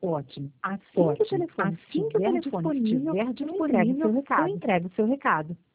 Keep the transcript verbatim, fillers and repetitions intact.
Ótimo. Assim que o Ótimo. telefone Assim que o estiver telefone disponível, estiver eu disponível, entrego o seu eu recado. entrego o seu recado.